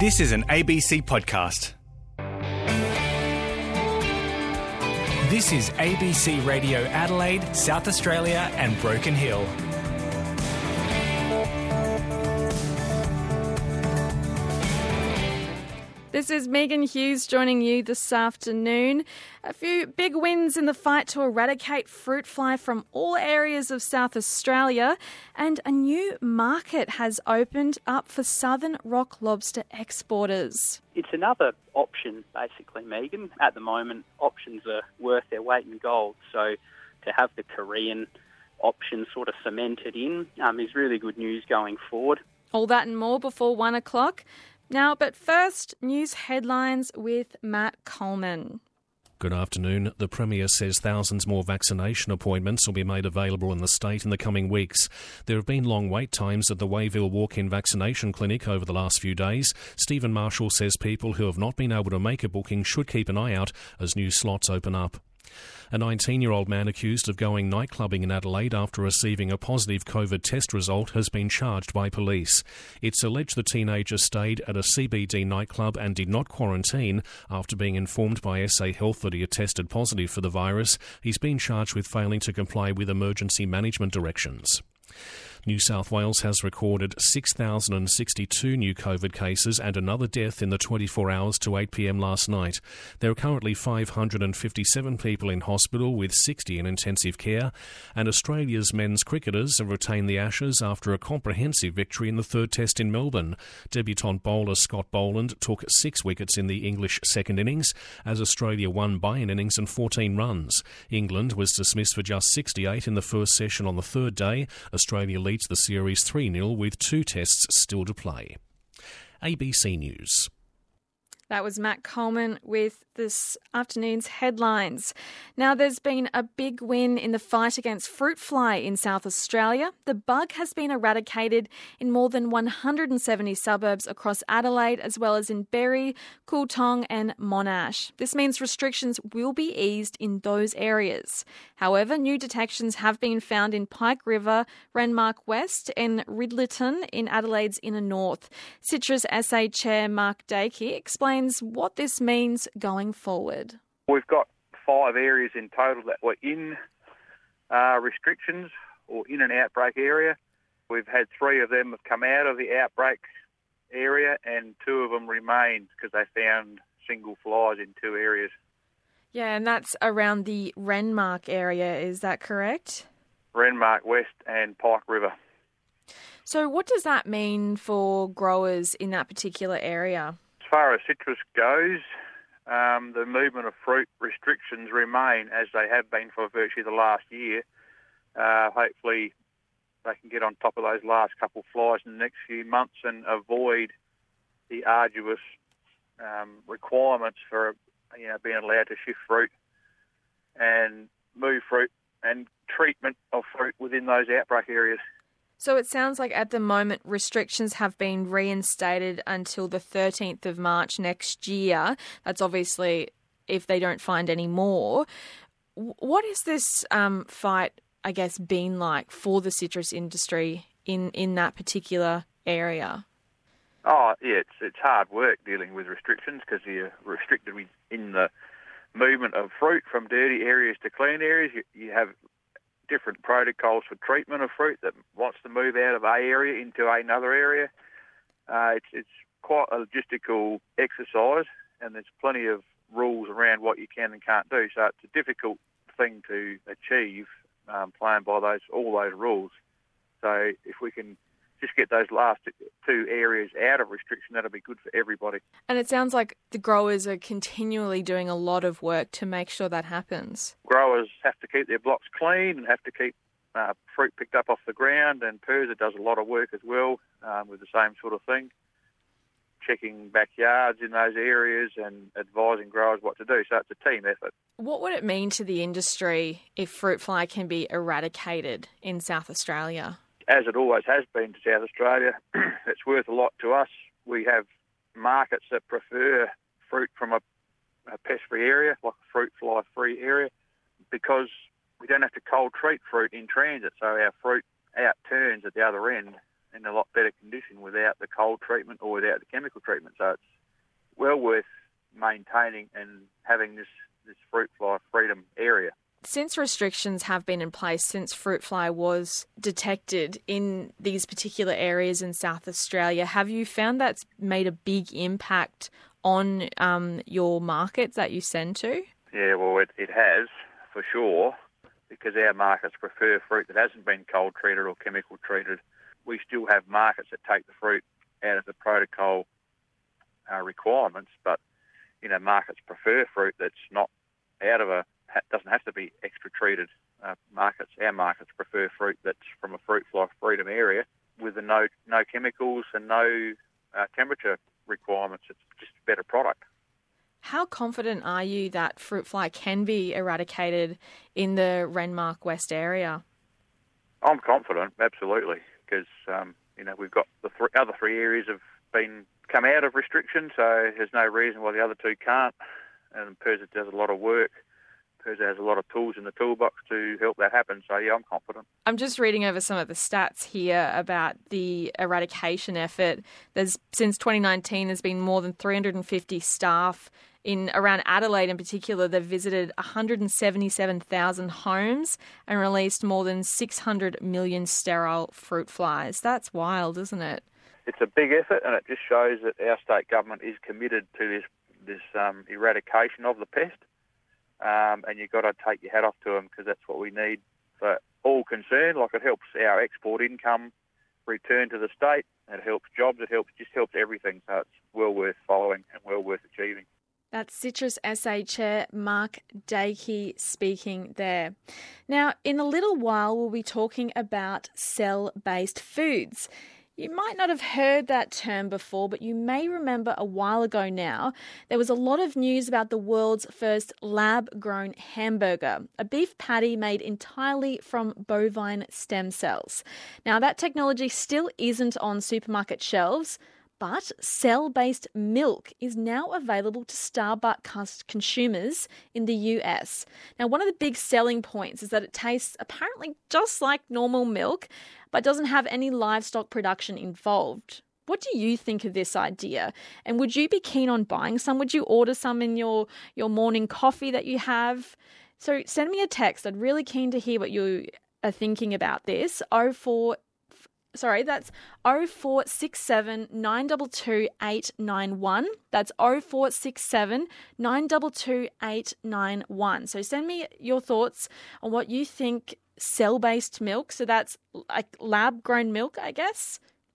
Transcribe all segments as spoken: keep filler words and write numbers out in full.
This is an A B C podcast. This is A B C Radio Adelaide, South Australia and Broken Hill. This is Megan Hughes joining you this afternoon. A few big wins in the fight to eradicate fruit fly from all areas of South Australia, and a new market has opened up for southern rock lobster exporters. It's another option, basically, Megan. At the moment, options are worth their weight in gold. So to have the Korean option sort of cemented in um, is really good news going forward. All that and more before one o'clock. Now, but first, news headlines with Matt Coleman. Good afternoon. The Premier says thousands more vaccination appointments will be made available in the state in the coming weeks. There have been long wait times at the Wayville walk-in vaccination clinic over the last few days. Stephen Marshall says people who have not been able to make a booking should keep an eye out as new slots open up. A nineteen-year-old man accused of going nightclubbing in Adelaide after receiving a positive COVID test result has been charged by police. It's alleged the teenager stayed at a C B D nightclub and did not quarantine after being informed by S A Health that he had tested positive for the virus. He's been charged with failing to comply with emergency management directions. New South Wales has recorded six thousand sixty-two new COVID cases and another death in the twenty-four hours to eight p m last night. There are currently five hundred fifty-seven people in hospital with sixty in intensive care, and Australia's men's cricketers have retained the Ashes after a comprehensive victory in the third test in Melbourne. Debutant bowler Scott Boland took six wickets in the English second innings as Australia won by an innings and fourteen runs. England was dismissed for just sixty-eight in the first session on the third day. Australia leads the series three nil with two tests still to play. A B C News. That was Matt Coleman with this afternoon's headlines. Now, there's been a big win in the fight against fruit fly in South Australia. The bug has been eradicated in more than one hundred seventy suburbs across Adelaide, as well as in Berry, Cooltong and Monash. This means restrictions will be eased in those areas. However, new detections have been found in Pike River, Renmark West and Ridleyton in Adelaide's inner north. Citrus S A Chair Mark Dakey explains what this means going forward. We've got five areas in total that were in uh, restrictions or in an outbreak area. We've had three of them have come out of the outbreak area and two of them remained because they found single flies in two areas. Yeah, and that's around the Renmark area, is that correct? Renmark West and Pike River. So what does that mean for growers in that particular area? As far as citrus goes, um, the movement of fruit restrictions remain as they have been for virtually the last year. Uh, hopefully they can get on top of those last couple flies in the next few months and avoid the arduous um, requirements for you know being allowed to shift fruit and move fruit and treatment of fruit within those outbreak areas. So it sounds like at the moment restrictions have been reinstated until the thirteenth of March next year. That's obviously if they don't find any more. What has this um, fight, I guess, been like for the citrus industry in, in that particular area? Oh, yeah, it's it's hard work dealing with restrictions because you're restricted in the movement of fruit from dirty areas to clean areas. You, you have different protocols for treatment of fruit that wants to move out of a area into another area. Uh, it's it's quite a logistical exercise, and there's plenty of rules around what you can and can't do. So it's a difficult thing to achieve, um, playing by those all those rules. So if we can just get those last two areas out of restriction, that'll be good for everybody. And it sounds like the growers are continually doing a lot of work to make sure that happens. Growers have to keep their blocks clean and have to keep uh, fruit picked up off the ground, and PIRSA does a lot of work as well um, with the same sort of thing, checking backyards in those areas and advising growers what to do. So it's a team effort. What would it mean to the industry if fruit fly can be eradicated in South Australia? As it always has been to South Australia, it's worth a lot to us. We have markets that prefer fruit from a, a pest-free area, like a fruit fly-free area, because we don't have to cold treat fruit in transit, so our fruit out turns at the other end in a lot better condition without the cold treatment or without the chemical treatment. So it's well worth maintaining and having this, this fruit fly freedom area. Since restrictions have been in place, since fruit fly was detected in these particular areas in South Australia, have you found that's made a big impact on um, your markets that you send to? Yeah, well, it, it has, for sure, because our markets prefer fruit that hasn't been cold treated or chemical treated. We still have markets that take the fruit out of the protocol uh, requirements, but, you know, markets prefer fruit that's not out of a doesn't have to be extra treated uh, markets. Our markets prefer fruit that's from a fruit fly freedom area with the no no chemicals and no uh, temperature requirements. It's just a better product. How confident are you that fruit fly can be eradicated in the Renmark West area? I'm confident, absolutely, because um, you know we've got the th- other three areas have been come out of restrictions, so there's no reason why the other two can't. And PIRSA does a lot of work. PIRSA has a lot of tools in the toolbox to help that happen. So, yeah, I'm confident. I'm just reading over some of the stats here about the eradication effort. There's since twenty nineteen, there's been more than three hundred fifty staff in around Adelaide in particular. They've visited one hundred seventy-seven thousand homes and released more than six hundred million sterile fruit flies. That's wild, isn't it? It's a big effort, and it just shows that our state government is committed to this this um, eradication of the pest. Um, and you've got to take your hat off to them because that's what we need for all concerned. Like, it helps our export income return to the state. It helps jobs. It helps just helps everything. So it's well worth following and well worth achieving. That's Citrus S A Chair Mark Dakey speaking there. Now, in a little while, we'll be talking about cell-based foods. You might not have heard that term before, but you may remember a while ago now, there was a lot of news about the world's first lab-grown hamburger, a beef patty made entirely from bovine stem cells. Now, that technology still isn't on supermarket shelves, but cell-based milk is now available to Starbucks consumers in the U S. Now, one of the big selling points is that it tastes apparently just like normal milk, but doesn't have any livestock production involved. What do you think of this idea? And would you be keen on buying some? Would you order some in your, your morning coffee that you have? So send me a text. I'm really keen to hear what you are thinking about this. oh four Sorry, that's oh four six seven, nine two two, eight nine one. That's oh four six seven, nine two two, eight nine one. So send me your thoughts on what you think cell-based milk, so that's like lab-grown milk, I guess.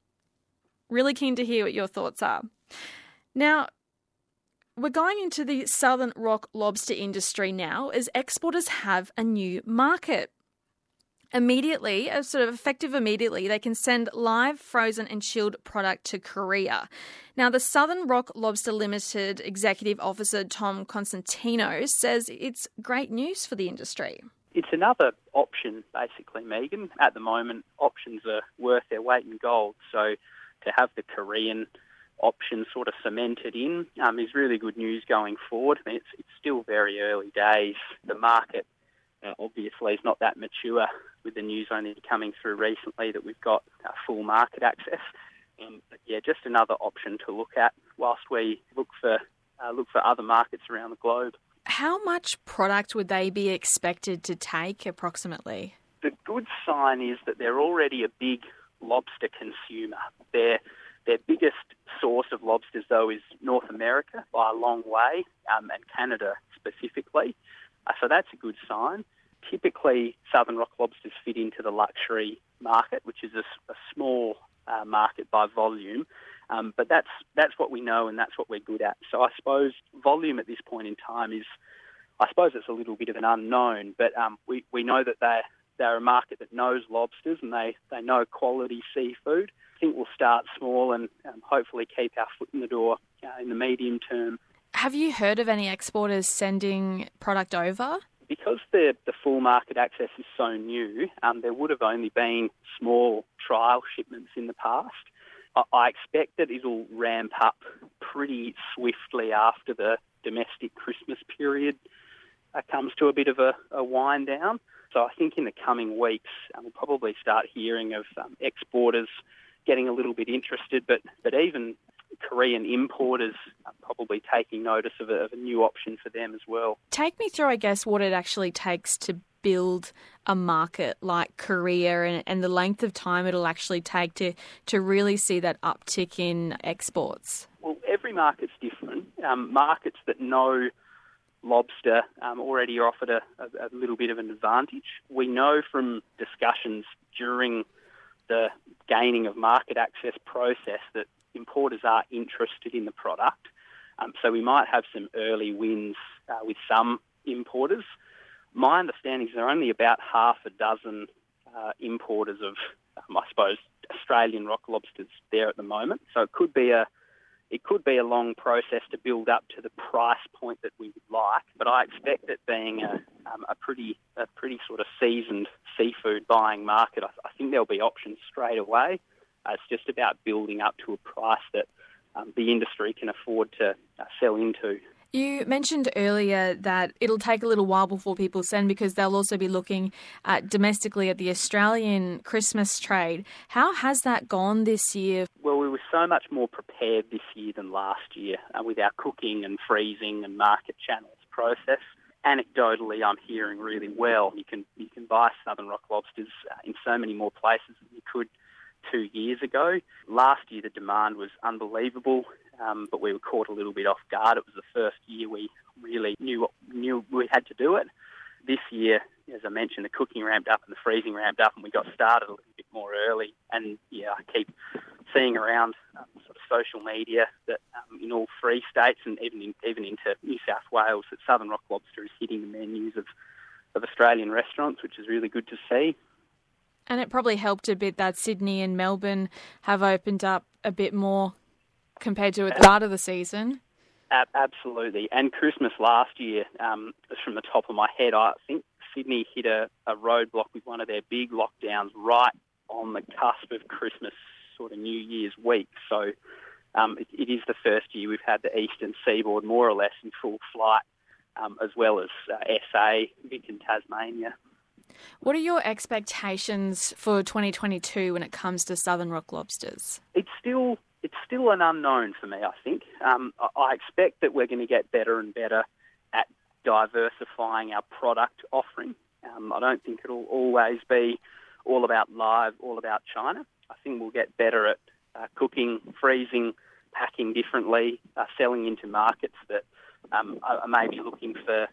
Really keen to hear what your thoughts are. Now, we're going into the Southern Rock lobster industry now as exporters have a new market. Immediately, uh, sort of effective immediately, they can send live, frozen and chilled product to Korea. Now, the Southern Rock Lobster Limited Executive Officer Tom Constantino says it's great news for the industry. It's another option, basically, Megan. At the moment, options are worth their weight in gold. So to have the Korean option sort of cemented in um, is really good news going forward. I mean, it's, it's still very early days. The market uh, obviously is not that mature, with the news only coming through recently that we've got uh, full market access. Um, but yeah, just another option to look at whilst we look for uh, look for other markets around the globe. How much product would they be expected to take approximately? The good sign is that they're already a big lobster consumer. Their their biggest source of lobsters, though, is North America by a long way, um, and Canada specifically. Uh, so that's a good sign. Typically, Southern Rock lobsters fit into the luxury market, which is a, a small uh, market by volume. Um, but that's that's what we know and that's what we're good at. So I suppose volume at this point in time is, I suppose it's a little bit of an unknown, but um, we, we know that they're, they're a market that knows lobsters and they, they know quality seafood. I think we'll start small and um, hopefully keep our foot in the door uh, in the medium term. Have you heard of any exporters sending product over? Because the, the full market access is so new, um, there would have only been small trial shipments in the past. I, I expect that it'll ramp up pretty swiftly after the domestic Christmas period uh, comes to a bit of a, a wind down. So I think in the coming weeks, um, we'll probably start hearing of um, exporters getting a little bit interested, but, but even Korean importers are probably taking notice of a, of a new option for them as well. Take me through, I guess, what it actually takes to build a market like Korea and, and the length of time it'll actually take to, to really see that uptick in exports. Well, every market's different. Um, markets that know lobster um, already are offered a, a, a little bit of an advantage. We know from discussions during the gaining of market access process that importers are interested in the product. Um, so we might have some early wins uh, with some importers. My understanding is there are only about half a dozen uh, importers of, um, I suppose, Australian rock lobsters there at the moment. So it could be a it could be a long process to build up to the price point that we would like. But I expect it being a um, a pretty a pretty sort of seasoned seafood buying market. I, I think there'll be options straight away. Uh, it's just about building up to a price that um, the industry can afford to uh, sell into. You mentioned earlier that it'll take a little while before people send because they'll also be looking at domestically at the Australian Christmas trade. How has that gone this year? Well, we were so much more prepared this year than last year uh, with our cooking and freezing and market channels process. Anecdotally, I'm hearing really well. You can you can buy Southern Rock lobsters uh, in so many more places than you could two years ago. Last year, the demand was unbelievable. Um, but we were caught a little bit off guard. It was the first year we really knew knew we had to do it. This year, as I mentioned, the cooking ramped up and the freezing ramped up, and we got started a little bit more early. And yeah, I keep seeing around um, sort of social media that um, in all three states and even in, even into New South Wales, that Southern Rock lobster is hitting the menus of, of Australian restaurants, which is really good to see. And it probably helped a bit that Sydney and Melbourne have opened up a bit more compared to at the start of the season. Absolutely. And Christmas last year, um, just from the top of my head, I think Sydney hit a, a roadblock with one of their big lockdowns right on the cusp of Christmas, sort of New Year's week. So um, it, it is the first year we've had the eastern seaboard more or less in full flight, um, as well as uh, S A, Vic and Tasmania. What are your expectations for twenty twenty-two when it comes to Southern Rock lobsters? It's still... It's still an unknown for me, I think. Um, I expect that we're going to get better and better at diversifying our product offering. Um, I don't think it'll always be all about live, all about China. I think we'll get better at uh, cooking, freezing, packing differently, uh, selling into markets that um, are maybe looking for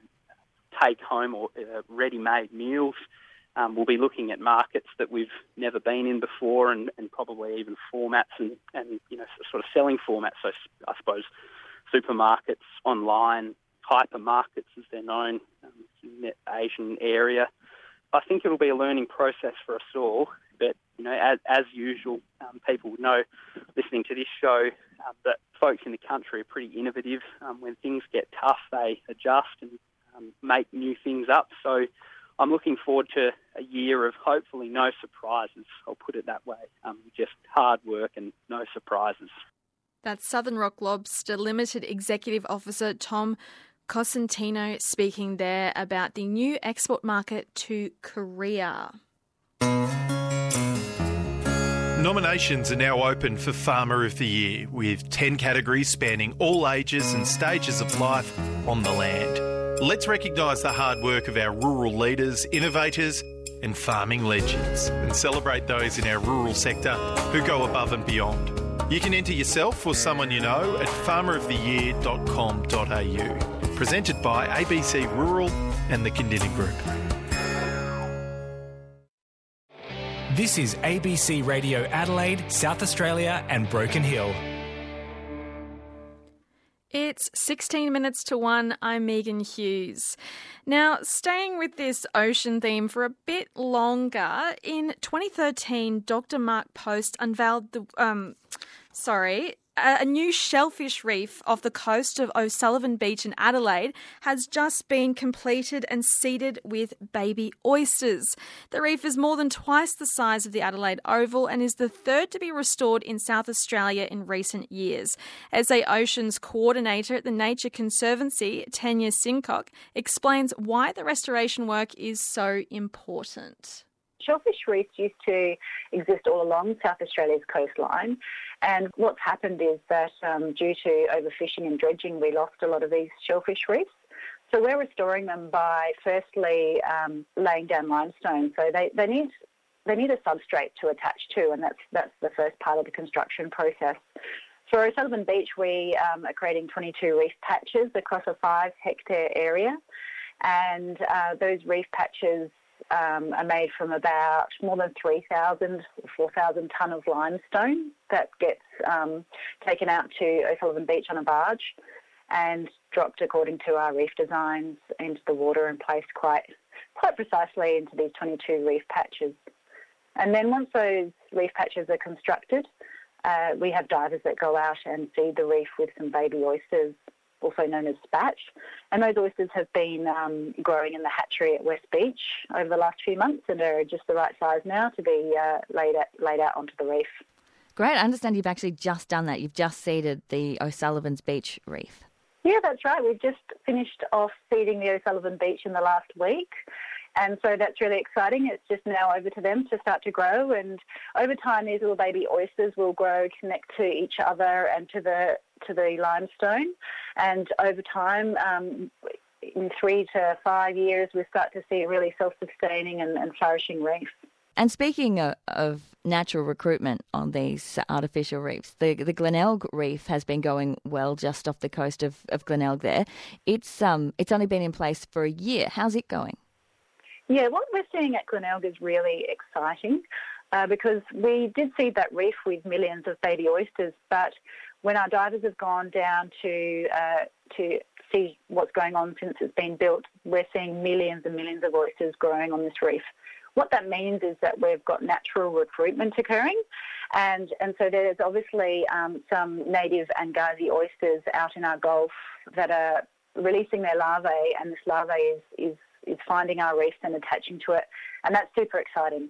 take-home or uh, ready-made meals. Um, we'll be looking at markets that we've never been in before and, and probably even formats and, and, you know, sort of selling formats. So I suppose supermarkets, online, hypermarkets as they're known um, in the Asian area. I think it'll be a learning process for us all. But, you know, as, as usual, um, people would know listening to this show uh, that folks in the country are pretty innovative. Um, when things get tough, they adjust and um, make new things up. So I'm looking forward to a year of hopefully no surprises. I'll put it that way. Um, just hard work and no surprises. That's Southern Rock Lobster Limited Executive Officer Tom Cosentino speaking there about the new export market to Korea. Nominations are now open for Farmer of the Year, with ten categories spanning all ages and stages of life on the land. Let's recognise the hard work of our rural leaders, innovators and farming legends, and celebrate those in our rural sector who go above and beyond. You can enter yourself or someone you know at farmer of the year dot com dot a u. Presented by A B C Rural and the Kindini Group. This is A B C Radio Adelaide, South Australia and Broken Hill. It's sixteen minutes to one. I'm Megan Hughes. Now, staying with this ocean theme for a bit longer, in twenty thirteen, Doctor Mark Post unveiled the, um, sorry, a new shellfish reef off the coast of O'Sullivan Beach in Adelaide has just been completed and seeded with baby oysters. The reef is more than twice the size of the Adelaide Oval and is the third to be restored in South Australia in recent years. S A Ocean's coordinator at the Nature Conservancy, Tanya Sincock, explains why the restoration work is so important. Shellfish reefs used to exist all along South Australia's coastline, and what's happened is that um, due to overfishing and dredging, we lost a lot of these shellfish reefs. So we're restoring them by firstly um, laying down limestone. So they, they need they need a substrate to attach to, and that's that's the first part of the construction process. For O'Sullivan Beach, we um, are creating twenty-two reef patches across a five hectare area, and uh, those reef patches um, are made from about more than three thousand, four thousand tonne of limestone that gets um, taken out to O'Sullivan Beach on a barge and dropped according to our reef designs into the water and placed quite quite precisely into these twenty-two reef patches. And then once those reef patches are constructed, uh, we have divers that go out and feed the reef with some baby oysters, also known as spat. And those oysters have been um, growing in the hatchery at West Beach over the last few months and are just the right size now to be uh, laid, out, laid out onto the reef. Great. I understand you've actually just done that. You've just seeded the O'Sullivan's Beach reef. Yeah, that's right. We've just finished off feeding the O'Sullivan Beach in the last week. And so that's really exciting. It's just now over to them to start to grow. And over time, these little baby oysters will grow, connect to each other and to the to the limestone. And over time, um, in three to five years, we start to see a really self-sustaining and, and flourishing reef. And speaking of, of natural recruitment on these artificial reefs, the the Glenelg reef has been going well just off the coast of, of Glenelg there. It's um it's only been in place for a year. How's it going? Yeah, what we're seeing at Glenelg is really exciting uh, because we did seed that reef with millions of baby oysters, but when our divers have gone down to uh, to see what's going on since it's been built, we're seeing millions and millions of oysters growing on this reef. What that means is that we've got natural recruitment occurring, and, and so there's obviously um, some native Angazi oysters out in our Gulf that are releasing their larvae, and this larvae is, is, is finding our reefs and attaching to it, and that's super exciting.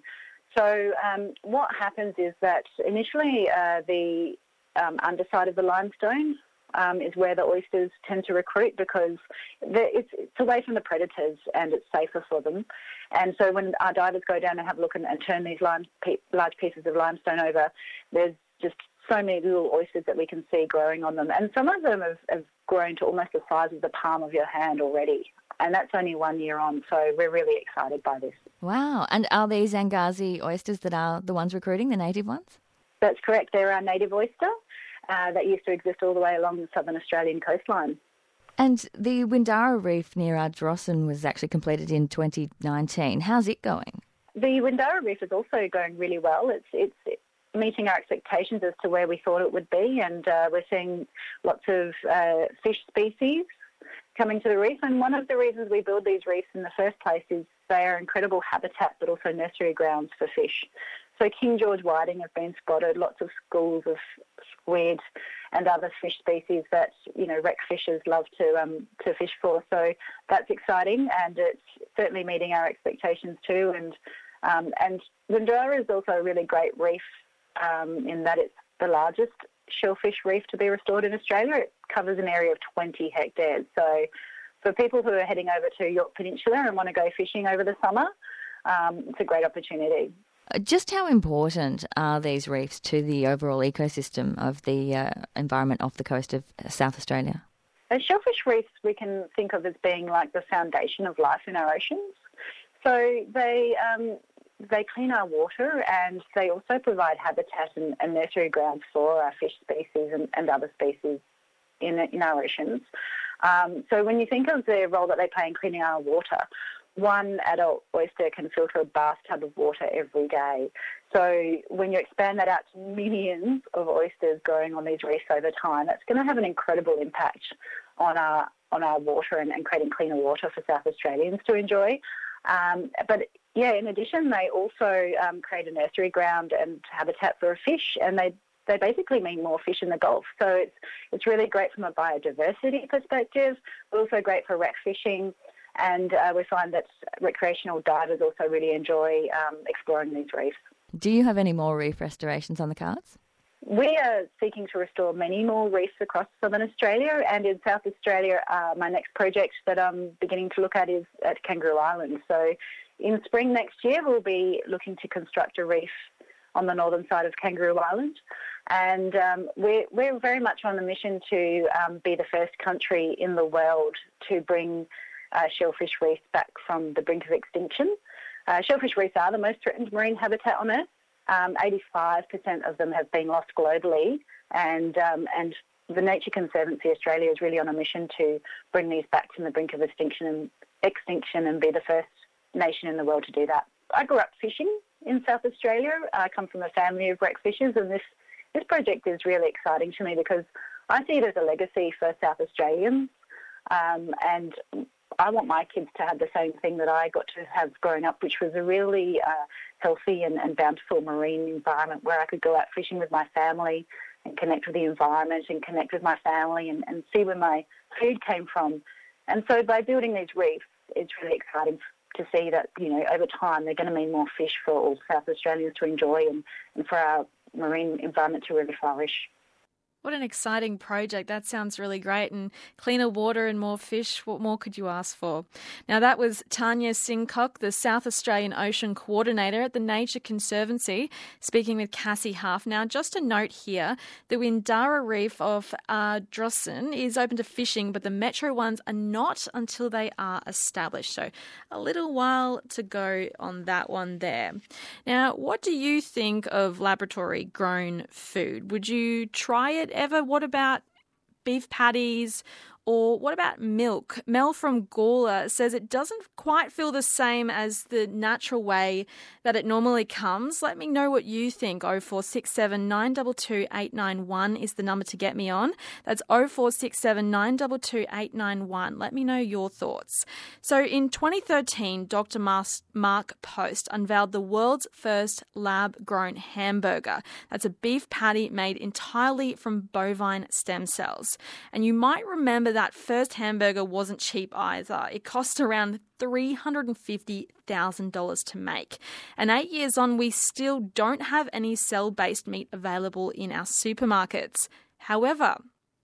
So um, what happens is that initially uh, the um, underside of the limestone Um, is where the oysters tend to recruit because it's, it's away from the predators and it's safer for them. And so when our divers go down and have a look and, and turn these lime, large pieces of limestone over, there's just so many little oysters that we can see growing on them. And some of them have, have grown to almost the size of the palm of your hand already. And that's only one year on, so we're really excited by this. Wow. And are these Angazi oysters that are the ones recruiting, the native ones? That's correct. They're our native oyster. Uh, that used to exist all the way along the southern Australian coastline. And the Windara Reef near Ardrossan was actually completed in twenty nineteen. How's it going? The Windara Reef is also going really well. It's it's meeting our expectations as to where we thought it would be, and uh, we're seeing lots of uh, fish species coming to the reef. And one of the reasons we build these reefs in the first place is they are incredible habitat, but also nursery grounds for fish. So King George whiting have been spotted, lots of schools of squid and other fish species that, you know, wreck fishers love to um, to fish for. So that's exciting, and it's certainly meeting our expectations too. And um, and Windara is also a really great reef um, in that it's the largest shellfish reef to be restored in Australia. It covers an area of twenty hectares. So for people who are heading over to Yorke Peninsula and want to go fishing over the summer, um, it's a great opportunity. Just how important are these reefs to the overall ecosystem of the uh, environment off the coast of South Australia? As shellfish reefs we can think of as being like the foundation of life in our oceans. So they um, they clean our water, and they also provide habitat and, and nursery grounds for our fish species and, and other species in, in our oceans. Um, so when you think of the role that they play in cleaning our water, one adult oyster can filter a bathtub of water every day. So when you expand that out to millions of oysters growing on these reefs over time, that's going to have an incredible impact on our on our water and, and creating cleaner water for South Australians to enjoy. Um, but yeah, in addition, they also um, create a nursery ground and habitat for a fish, and they they basically mean more fish in the Gulf. So it's it's really great from a biodiversity perspective, but also great for wreck fishing. And uh, we find that recreational divers also really enjoy um, exploring these reefs. Do you have any more reef restorations on the cards? We are seeking to restore many more reefs across southern Australia, and in South Australia, uh, my next project that I'm beginning to look at is at Kangaroo Island. So in spring next year, we'll be looking to construct a reef on the northern side of Kangaroo Island. And um, we're, we're very much on a mission to um, be the first country in the world to bring uh, shellfish reefs back from the brink of extinction. Uh, shellfish reefs are the most threatened marine habitat on Earth. Um, eighty-five percent of them have been lost globally, and um, and the Nature Conservancy Australia is really on a mission to bring these back from the brink of extinction and, extinction and be the first nation in the world to do that. I grew up fishing in South Australia. I come from a family of wreck fishers, and this, this project is really exciting to me because I see it as a legacy for South Australians, um, and I want my kids to have the same thing that I got to have growing up, which was a really uh, healthy and, and bountiful marine environment where I could go out fishing with my family and connect with the environment and connect with my family and, and see where my food came from. And so by building these reefs, it's really exciting to see that, you know, over time they're going to mean more fish for all South Australians to enjoy and, and for our marine environment to really flourish. What an exciting project. That sounds really great. And cleaner water and more fish, what more could you ask for? Now, that was Tanya Sincock, the South Australian Ocean Coordinator at the Nature Conservancy, speaking with Cassie Huff. Now, just a note here, the Windara Reef of Ardrossan is open to fishing, but the metro ones are not until they are established. So a little while to go on that one there. Now, what do you think of laboratory-grown food? Would you try it ever? What about beef patties? Or what about milk? Mel from Gawler says it doesn't quite feel the same as the natural way that it normally comes. Let me know what you think. oh four six seven, nine two two, eight nine one is the number to get me on. That's oh four six seven, nine two two, eight nine one. Let me know your thoughts. So in twenty thirteen, Doctor Mark Post unveiled the world's first lab-grown hamburger. That's a beef patty made entirely from bovine stem cells. And you might remember that first hamburger wasn't cheap either. It cost around three hundred fifty thousand dollars to make. And eight years on, we still don't have any cell-based meat available in our supermarkets. However,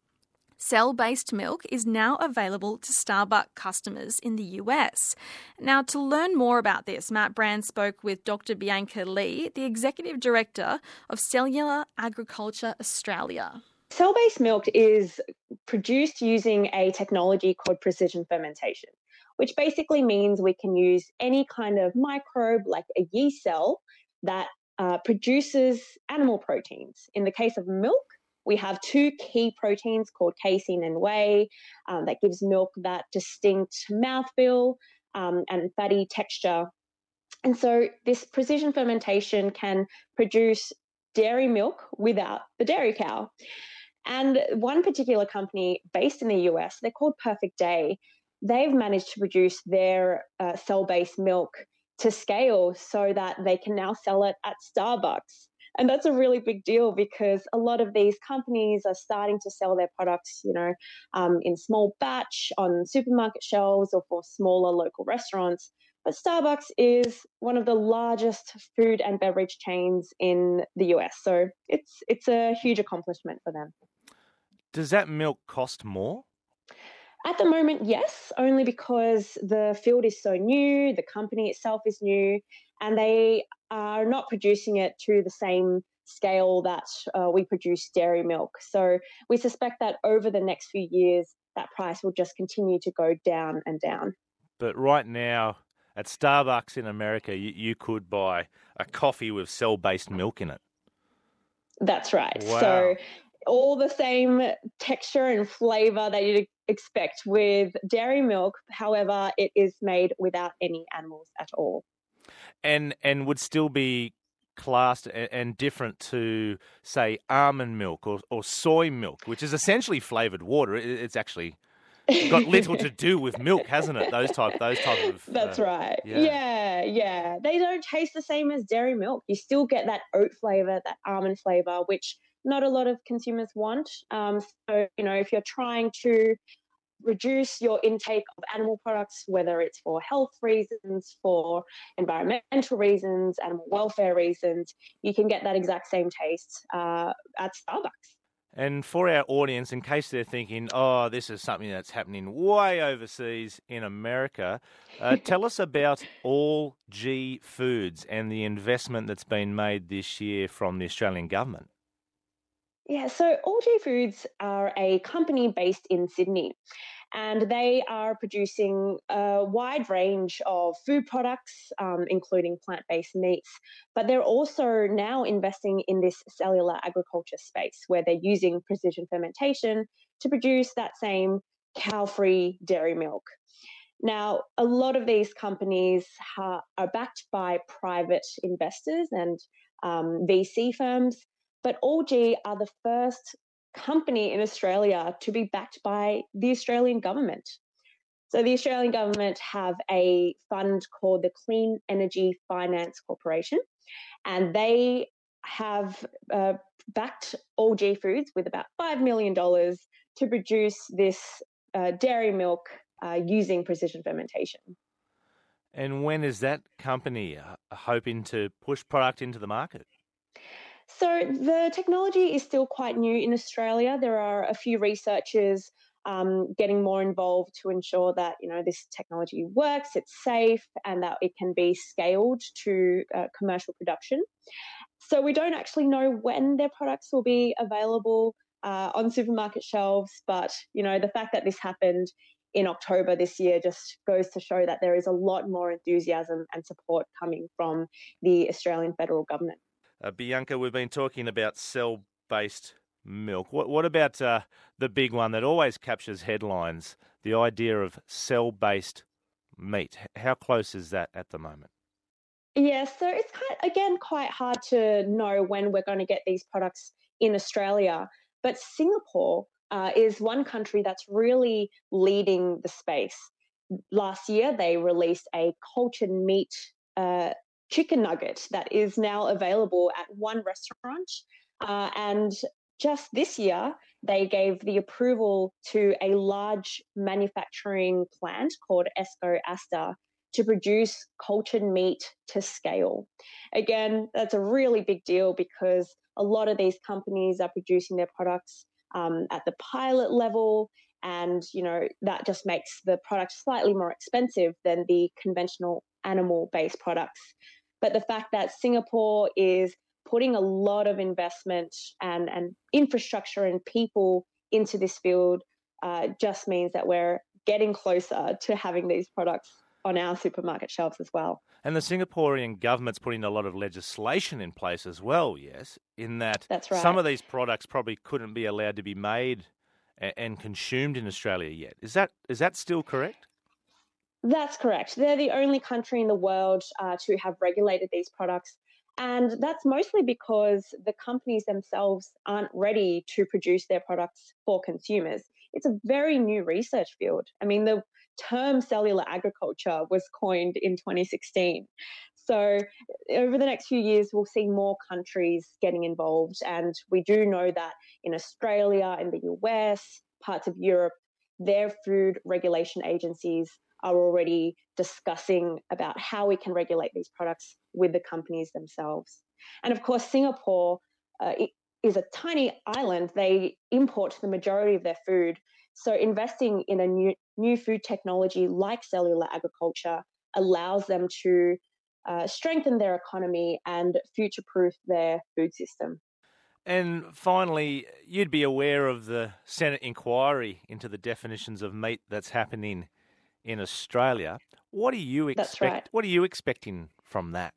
cell-based milk is now available to Starbucks customers in the U S. Now, to learn more about this, Matt Brand spoke with Doctor Bianca Lee, the Executive Director of Cellular Agriculture Australia. Cell-based milk is produced using a technology called precision fermentation, which basically means we can use any kind of microbe like a yeast cell that uh, produces animal proteins. In the case of milk, we have two key proteins called casein and whey um, that gives milk that distinct mouthfeel um, and fatty texture. And so this precision fermentation can produce dairy milk without the dairy cow. And one particular company based in the U S, they're called Perfect Day. They've managed to produce their uh, cell-based milk to scale so that they can now sell it at Starbucks. And that's a really big deal because a lot of these companies are starting to sell their products, you know, um, in small batch on supermarket shelves or for smaller local restaurants. But Starbucks is one of the largest food and beverage chains in the U S. So it's it's a huge accomplishment for them. Does that milk cost more? At the moment, yes, only because the field is so new, the company itself is new, and they are not producing it to the same scale that uh, we produce dairy milk. So we suspect that over the next few years, that price will just continue to go down and down. But right now, at Starbucks in America, you, you could buy a coffee with cell-based milk in it. That's right. Wow. So all the same texture and flavour that you'd expect with dairy milk. However, it is made without any animals at all. And and would still be classed and, and different to, say, almond milk or, or soy milk, which is essentially flavoured water. It, it's actually got little to do with milk, hasn't it? Those type, those type of. That's uh, right. Yeah. yeah, yeah. They don't taste the same as dairy milk. You still get that oat flavour, that almond flavour, which not a lot of consumers want. Um, so, you know, if you're trying to reduce your intake of animal products, whether it's for health reasons, for environmental reasons, animal welfare reasons, you can get that exact same taste uh, at Starbucks. And for our audience, in case they're thinking, oh, this is something that's happening way overseas in America, uh, tell us about All G Foods and the investment that's been made this year from the Australian government. Yeah, so All G Foods are a company based in Sydney, and they are producing a wide range of food products, um, including plant-based meats, but they're also now investing in this cellular agriculture space where they're using precision fermentation to produce that same cow-free dairy milk. Now, a lot of these companies ha- are backed by private investors and um, V C firms, but All G are the first company in Australia to be backed by the Australian government. So the Australian government have a fund called the Clean Energy Finance Corporation, and they have uh, backed All G Foods with about five million dollars to produce this uh, dairy milk uh, using precision fermentation. And when is that company uh, hoping to push product into the market? So the technology is still quite new in Australia. There are a few researchers um, getting more involved to ensure that, you know, this technology works, it's safe, and that it can be scaled to uh, commercial production. So we don't actually know when their products will be available uh, on supermarket shelves, but, you know, the fact that this happened in October this year just goes to show that there is a lot more enthusiasm and support coming from the Australian federal government. Uh, Bianca, we've been talking about cell-based milk. What, what about uh, the big one that always captures headlines, the idea of cell-based meat? How close is that at the moment? Yeah, so it's kind again quite hard to know when we're going to get these products in Australia, but Singapore uh, is one country that's really leading the space. Last year, they released a cultured meat uh, chicken nugget that is now available at one restaurant. Uh, and just this year, they gave the approval to a large manufacturing plant called Esco Asta to produce cultured meat to scale. Again, that's a really big deal because a lot of these companies are producing their products um, at the pilot level, and you know that just makes the product slightly more expensive than the conventional animal-based products. But the fact that Singapore is putting a lot of investment and, and infrastructure and people into this field uh, just means that we're getting closer to having these products on our supermarket shelves as well. And the Singaporean government's putting a lot of legislation in place as well, yes, in that That's right. some of these products probably couldn't be allowed to be made and consumed in Australia yet. Is that is that still correct? That's correct. They're the only country in the world uh, to have regulated these products. And that's mostly because the companies themselves aren't ready to produce their products for consumers. It's a very new research field. I mean, the term cellular agriculture was coined in twenty sixteen. So over the next few years, we'll see more countries getting involved. And we do know that in Australia, in the U S, parts of Europe, their food regulation agencies are already discussing about how we can regulate these products with the companies themselves. And of course, Singapore uh, is a tiny island. They import the majority of their food. So investing in a new, new food technology like cellular agriculture allows them to uh, strengthen their economy and future-proof their food system. And finally, you'd be aware of the Senate inquiry into the definitions of meat that's happening in Australia. What are you expect? That's right. What are you expecting from that?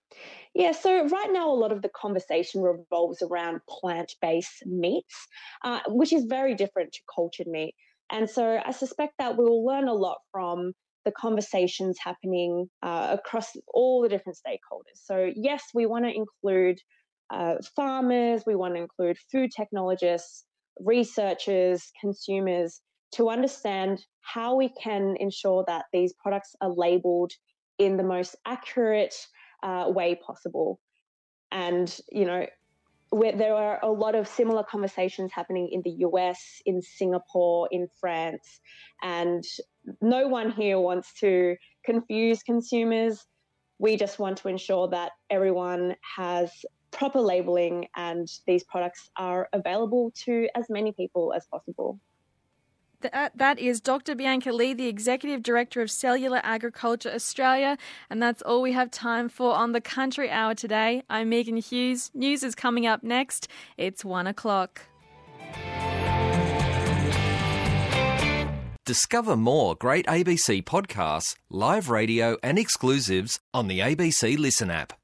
Yeah, so right now a lot of the conversation revolves around plant-based meats, uh, which is very different to cultured meat. And so I suspect that we'll learn a lot from the conversations happening uh, across all the different stakeholders. So yes, we want to include uh, farmers, we want to include food technologists, researchers, consumers, to understand how we can ensure that these products are labelled in the most accurate uh, way possible. And, you know, where there are a lot of similar conversations happening in the U S, in Singapore, in France, and no one here wants to confuse consumers. We just want to ensure that everyone has proper labelling, and these products are available to as many people as possible. That, that is Doctor Bianca Lee, the Executive Director of Cellular Agriculture Australia, and that's all we have time for on the Country Hour today. I'm Megan Hughes. News is coming up next. It's one o'clock. Discover more great A B C podcasts, live radio and exclusives on the A B C Listen app.